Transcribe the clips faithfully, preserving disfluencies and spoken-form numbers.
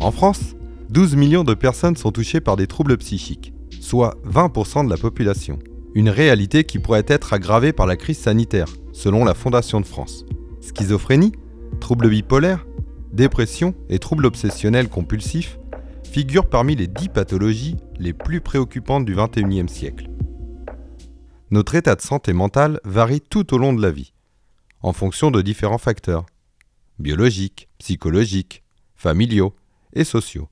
En France, douze millions de personnes sont touchées par des troubles psychiques, soit vingt pour cent de la population. Une réalité qui pourrait être aggravée par la crise sanitaire, selon la Fondation de France. Schizophrénie, troubles bipolaires, dépression et troubles obsessionnels compulsifs figurent parmi les dix pathologies les plus préoccupantes du vingt et unième siècle. Notre état de santé mentale varie tout au long de la vie, en fonction de différents facteurs, biologiques, psychologiques, familiaux et sociaux.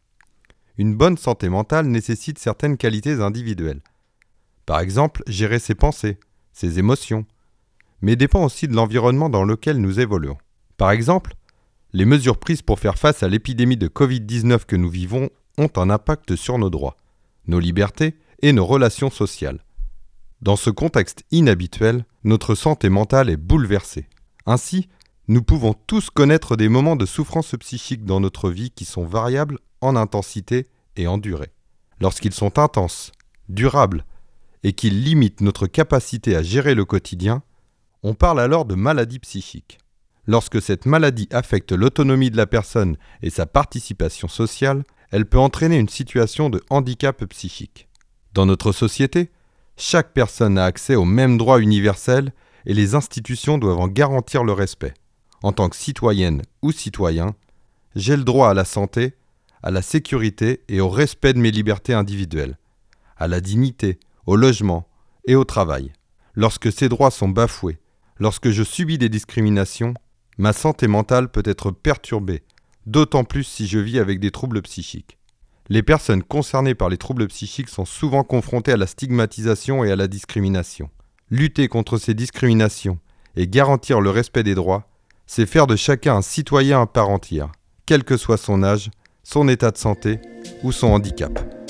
Une bonne santé mentale nécessite certaines qualités individuelles. Par exemple, gérer ses pensées, ses émotions, mais dépend aussi de l'environnement dans lequel nous évoluons. Par exemple, les mesures prises pour faire face à l'épidémie de covid dix-neuf que nous vivons ont un impact sur nos droits, nos libertés et nos relations sociales. Dans ce contexte inhabituel, notre santé mentale est bouleversée. Ainsi, nous pouvons tous connaître des moments de souffrance psychique dans notre vie qui sont variables en intensité et en durée. Lorsqu'ils sont intenses, durables et qu'ils limitent notre capacité à gérer le quotidien, on parle alors de maladie psychique. Lorsque cette maladie affecte l'autonomie de la personne et sa participation sociale, elle peut entraîner une situation de handicap psychique. Dans notre société, chaque personne a accès aux mêmes droits universels et les institutions doivent en garantir le respect. En tant que citoyenne ou citoyen, j'ai le droit à la santé, à la sécurité et au respect de mes libertés individuelles, à la dignité, au logement et au travail. Lorsque ces droits sont bafoués, lorsque je subis des discriminations, ma santé mentale peut être perturbée, d'autant plus si je vis avec des troubles psychiques. Les personnes concernées par les troubles psychiques sont souvent confrontées à la stigmatisation et à la discrimination. Lutter contre ces discriminations et garantir le respect des droits, c'est faire de chacun un citoyen à part entière, quel que soit son âge, son état de santé ou son handicap.